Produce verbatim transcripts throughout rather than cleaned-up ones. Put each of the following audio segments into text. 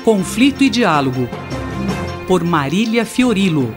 Conflito e Diálogo, por Marília Fiorilo.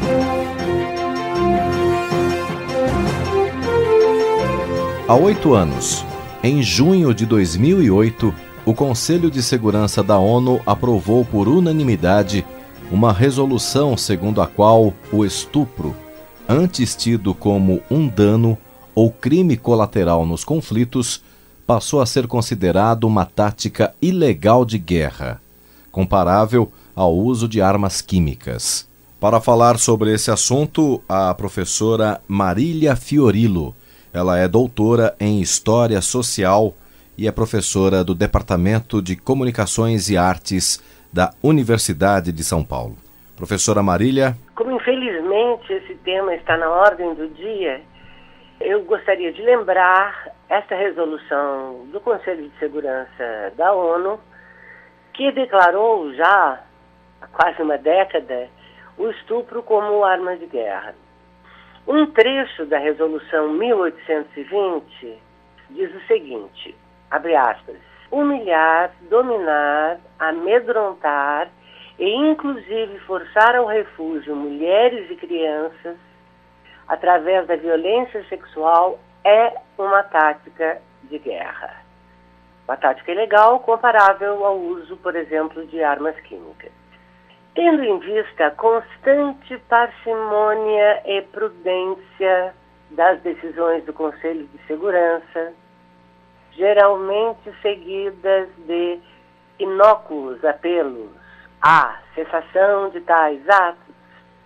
Há oito anos, em junho de dois mil e oito, o Conselho de Segurança da ONU aprovou por unanimidade uma resolução segundo a qual o estupro, antes tido como um dano ou crime colateral nos conflitos, passou a ser considerado uma tática ilegal de guerra, comparável ao uso de armas químicas. Para falar sobre esse assunto, a professora Marília Fiorilo. Ela é doutora em História Social e é professora do Departamento de Comunicações e Artes da Universidade de São Paulo. Professora Marília. Como infelizmente esse tema está na ordem do dia, eu gostaria de lembrar esta resolução do Conselho de Segurança da ONU, que declarou já há quase uma década o estupro como arma de guerra. Um trecho da resolução mil oitocentos e vinte diz o seguinte, abre aspas, humilhar, dominar, amedrontar e inclusive forçar ao refúgio mulheres e crianças através da violência sexual é uma tática de guerra. Uma tática ilegal comparável ao uso, por exemplo, de armas químicas. Tendo em vista a constante parcimônia e prudência das decisões do Conselho de Segurança, geralmente seguidas de inócuos apelos à cessação de tais atos,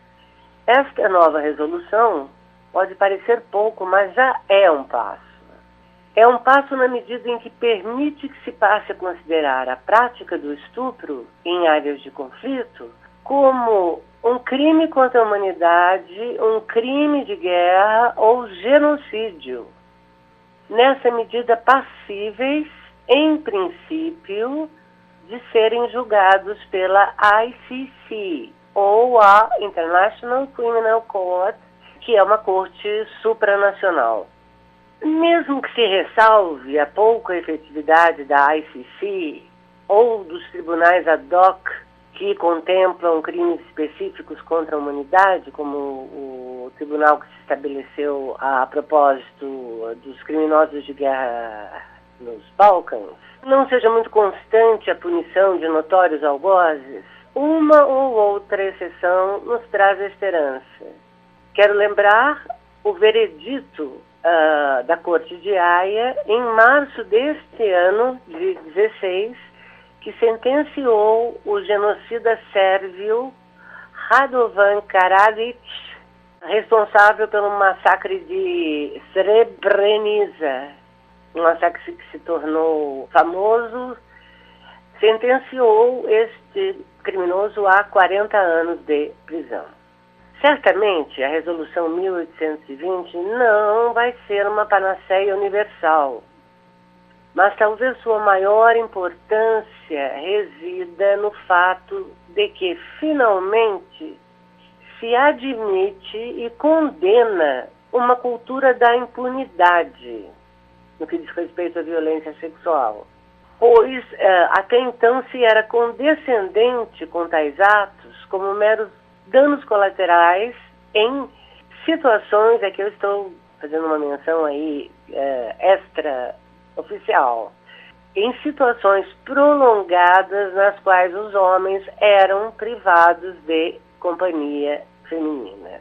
esta nova resolução pode parecer pouco, mas já é um passo. É um passo na medida em que permite que se passe a considerar a prática do estupro em áreas de conflito como um crime contra a humanidade, um crime de guerra ou genocídio. Nessa medida, passíveis, em princípio, de serem julgados pela I C C, ou a International Criminal Court, que é uma corte supranacional. Mesmo que se ressalve a pouca efetividade da I C C ou dos tribunais ad hoc que contemplam crimes específicos contra a humanidade, como o tribunal que se estabeleceu a propósito dos criminosos de guerra nos Balcãs, não seja muito constante a punição de notórios algozes, uma ou outra exceção nos traz a esperança. Quero lembrar o veredito uh, da Corte de Haia, em março deste ano, de dezesseis, que sentenciou o genocida sérvio Radovan Karadzic, responsável pelo massacre de Srebrenica, um massacre que se tornou famoso, sentenciou este criminoso a quarenta anos de prisão. Certamente, a Resolução mil oitocentos e vinte não vai ser uma panaceia universal, mas talvez sua maior importância resida no fato de que, finalmente, se admite e condena uma cultura da impunidade no que diz respeito à violência sexual. Pois eh, até então se era condescendente com tais atos como meros danos colaterais em situações, aqui eu estou fazendo uma menção aí eh, extra-oficial, em situações prolongadas nas quais os homens eram privados de companhia feminina.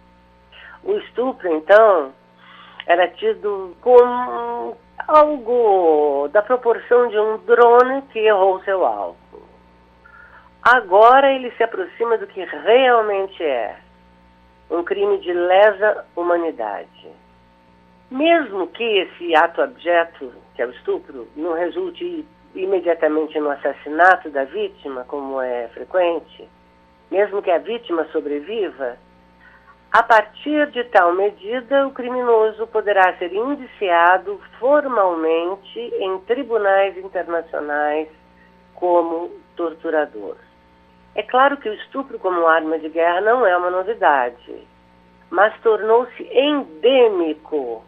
O estupro, então, era tido como algo da proporção de um drone que errou seu alvo. Agora ele se aproxima do que realmente é um crime de lesa humanidade. Mesmo que esse ato abjeto, que é o estupro, não resulte imediatamente no assassinato da vítima, como é frequente, mesmo que a vítima sobreviva, a partir de tal medida, o criminoso poderá ser indiciado formalmente em tribunais internacionais como torturador. É claro que o estupro como arma de guerra não é uma novidade, mas tornou-se endêmico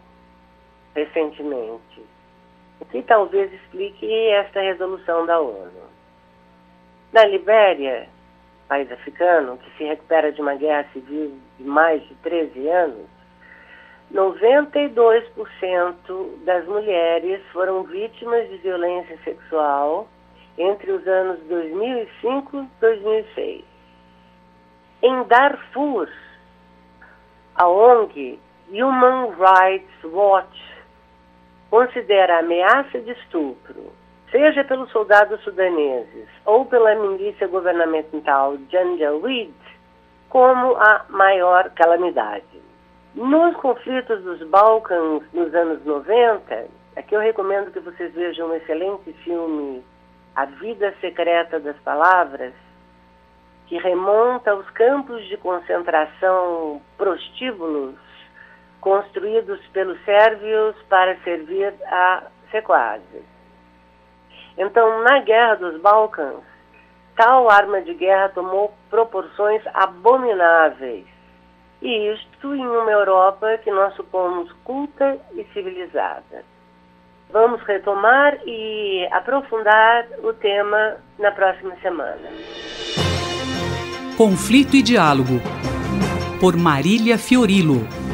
recentemente, o que talvez explique esta resolução da ONU. Na Libéria, país africano, que se recupera de uma guerra civil de mais de treze anos, noventa e dois por cento das mulheres foram vítimas de violência sexual entre os anos dois mil e cinco e dois mil e seis. Em Darfur, a O N G Human Rights Watch considera a ameaça de estupro, seja pelos soldados sudaneses ou pela milícia governamental Janjaweed, como a maior calamidade. Nos conflitos dos Balcãs nos anos noventa, aqui eu recomendo que vocês vejam um excelente filme, A Vida Secreta das Palavras, que remonta aos campos de concentração prostíbulos construídos pelos sérvios para servir a sequazes. Então, na Guerra dos Balcãs, tal arma de guerra tomou proporções abomináveis, e isto em uma Europa que nós supomos culta e civilizada. Vamos retomar e aprofundar o tema na próxima semana. Conflito e Diálogo, por Marília Fiorilo.